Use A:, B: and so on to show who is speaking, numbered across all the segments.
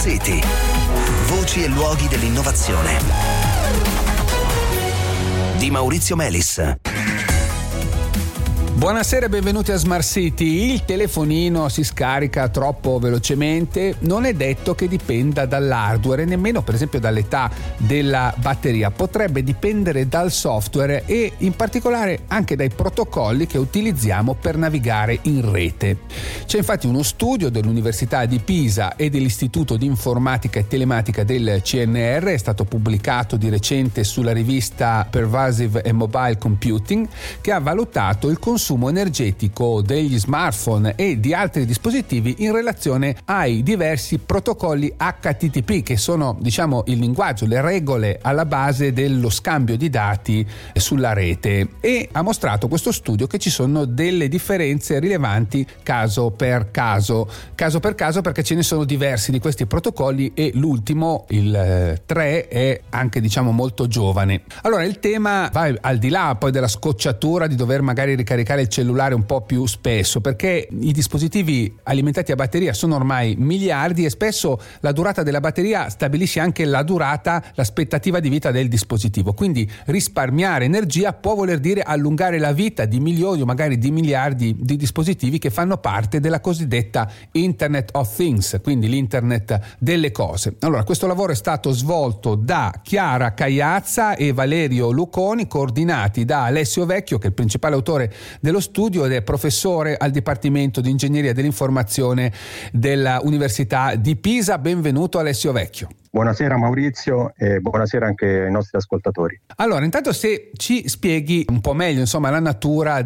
A: City. Voci e luoghi dell'innovazione. Di Maurizio Melis.
B: Buonasera e benvenuti a Smart City. Il telefonino si scarica troppo velocemente, non è detto che dipenda dall'hardware e nemmeno per esempio dall'età della batteria, potrebbe dipendere dal software e in particolare anche dai protocolli che utilizziamo per navigare in rete. C'è infatti uno studio dell'Università di Pisa e dell'Istituto di Informatica e Telematica del CNR, è stato pubblicato di recente sulla rivista Pervasive and Mobile Computing, che ha valutato il consumo energetico degli smartphone e di altri dispositivi in relazione ai diversi protocolli HTTP, che sono, diciamo, il linguaggio, le regole alla base dello scambio di dati sulla rete, e ha mostrato questo studio che ci sono delle differenze rilevanti caso per caso, perché ce ne sono diversi di questi protocolli e l'ultimo, il 3, è anche, diciamo, molto giovane. Allora il tema va al di là poi della scocciatura di dover magari ricaricare il cellulare un po' più spesso, perché i dispositivi alimentati a batteria sono ormai miliardi e spesso la durata della batteria stabilisce anche l'aspettativa di vita del dispositivo. Quindi risparmiare energia può voler dire allungare la vita di milioni o magari di miliardi di dispositivi che fanno parte della cosiddetta Internet of Things, quindi l'internet delle cose. Allora, questo lavoro è stato svolto da Chiara Cagliazza e Valerio Luconi, coordinati da Alessio Vecchio, che è il principale autore dello studio ed è professore al Dipartimento di Ingegneria dell'Informazione della Università di Pisa. Benvenuto Alessio Vecchio.
C: Buonasera Maurizio e buonasera anche ai nostri ascoltatori.
B: Allora, intanto se ci spieghi un po' meglio, insomma, la natura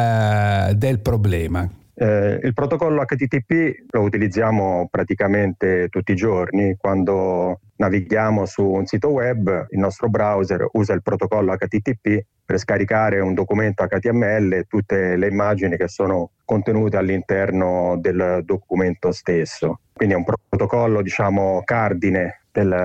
B: del problema.
C: Il protocollo HTTP lo utilizziamo praticamente tutti i giorni. Quando navighiamo su un sito web, il nostro browser usa il protocollo HTTP per scaricare un documento HTML e tutte le immagini che sono contenute all'interno del documento stesso. Quindi è un protocollo, diciamo, cardine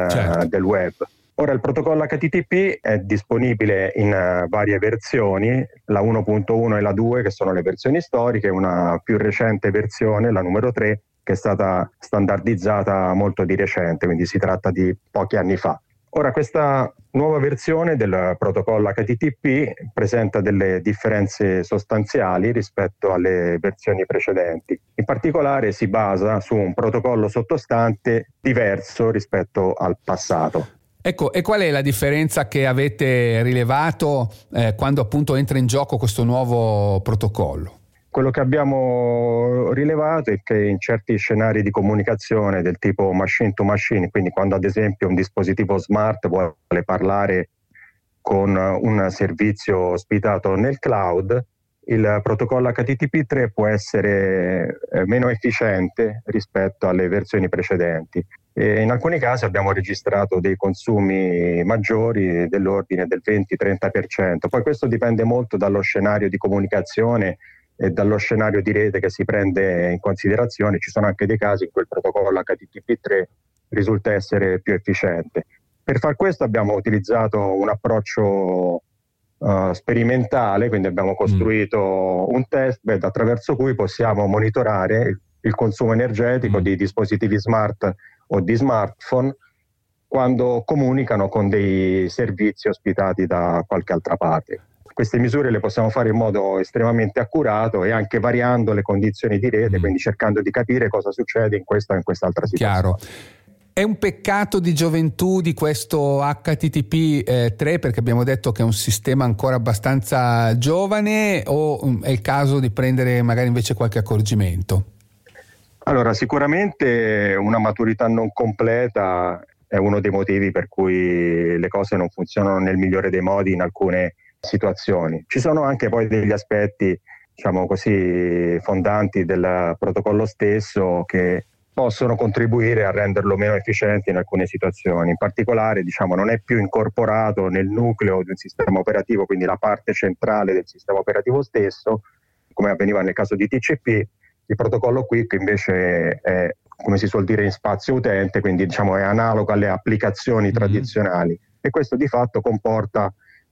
C: del web. Ora, il protocollo HTTP è disponibile in varie versioni, la 1.1 e la 2 che sono le versioni storiche, una più recente versione, la numero 3, che è stata standardizzata molto di recente, quindi si tratta di pochi anni fa. Ora, questa nuova versione del protocollo HTTP presenta delle differenze sostanziali rispetto alle versioni precedenti. In particolare si basa su un protocollo sottostante diverso rispetto al passato.
B: Ecco, e qual è la differenza che avete rilevato quando appunto entra in gioco questo nuovo protocollo?
C: Quello che abbiamo rilevato è che in certi scenari di comunicazione del tipo machine to machine, quindi quando ad esempio un dispositivo smart vuole parlare con un servizio ospitato nel cloud, il protocollo HTTP3 può essere meno efficiente rispetto alle versioni precedenti. E in alcuni casi abbiamo registrato dei consumi maggiori dell'ordine del 20-30%. Poi questo dipende molto dallo scenario di comunicazione e dallo scenario di rete che si prende in considerazione. Ci sono anche dei casi in cui il protocollo HTTP3 risulta essere più efficiente. Per far questo abbiamo utilizzato un approccio sperimentale, quindi abbiamo costruito un testbed attraverso cui possiamo monitorare il consumo energetico di dispositivi smart o di smartphone quando comunicano con dei servizi ospitati da qualche altra parte. Queste misure le possiamo fare in modo estremamente accurato e anche variando le condizioni di rete, quindi cercando di capire cosa succede in questa o in quest'altra situazione.
B: Chiaro. È un peccato di gioventù di questo HTTP 3 perché abbiamo detto che è un sistema ancora abbastanza giovane, o è il caso di prendere magari invece qualche accorgimento?
C: Allora, sicuramente una maturità non completa è uno dei motivi per cui le cose non funzionano nel migliore dei modi in alcune situazioni. Ci sono anche poi degli aspetti, diciamo così, fondanti del protocollo stesso che possono contribuire a renderlo meno efficiente in alcune situazioni. In particolare, diciamo, non è più incorporato nel nucleo di un sistema operativo, quindi la parte centrale del sistema operativo stesso, come avveniva nel caso di TCP. Il protocollo Quick invece è, come si suol dire, in spazio utente, quindi diciamo è analogo alle applicazioni tradizionali, e questo di fatto comporta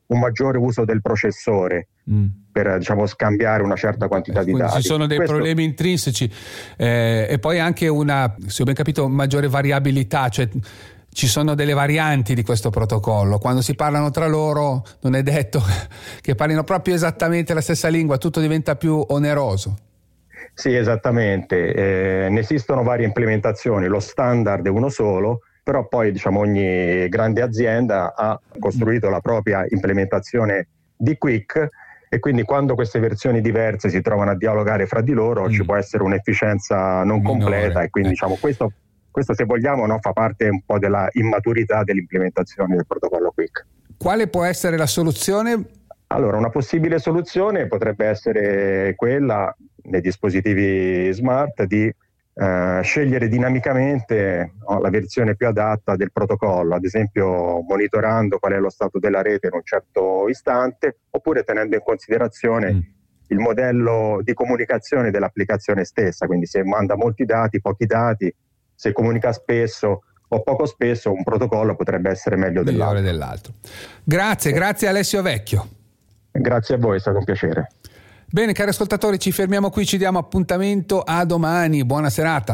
C: un maggiore uso del processore per, diciamo, scambiare una certa quantità di dati.
B: Ci sono dei problemi intrinseci e poi anche una, se ho ben capito, maggiore variabilità, cioè ci sono delle varianti di questo protocollo. Quando si parlano tra loro non è detto che parlino proprio esattamente la stessa lingua, tutto diventa più oneroso.
C: Sì, esattamente. Ne esistono varie implementazioni, lo standard è uno solo, però poi, diciamo, ogni grande azienda ha costruito la propria implementazione di Qlik, e quindi quando queste versioni diverse si trovano a dialogare fra di loro ci può essere un'efficienza non completa, e quindi diciamo questo se vogliamo, no, fa parte un po' della immaturità dell'implementazione del protocollo Qlik.
B: Quale può essere la soluzione?
C: Allora, una possibile soluzione potrebbe essere quella nei dispositivi smart di scegliere dinamicamente, no, la versione più adatta del protocollo, ad esempio monitorando qual è lo stato della rete in un certo istante, oppure tenendo in considerazione il modello di comunicazione dell'applicazione stessa, quindi se manda molti dati, pochi dati, se comunica spesso o poco spesso, un protocollo potrebbe essere meglio dell'altro.
B: Grazie Alessio Vecchio.
C: Grazie a voi, è stato un piacere.
B: Bene, cari ascoltatori, ci fermiamo qui, ci diamo appuntamento a domani. Buona serata.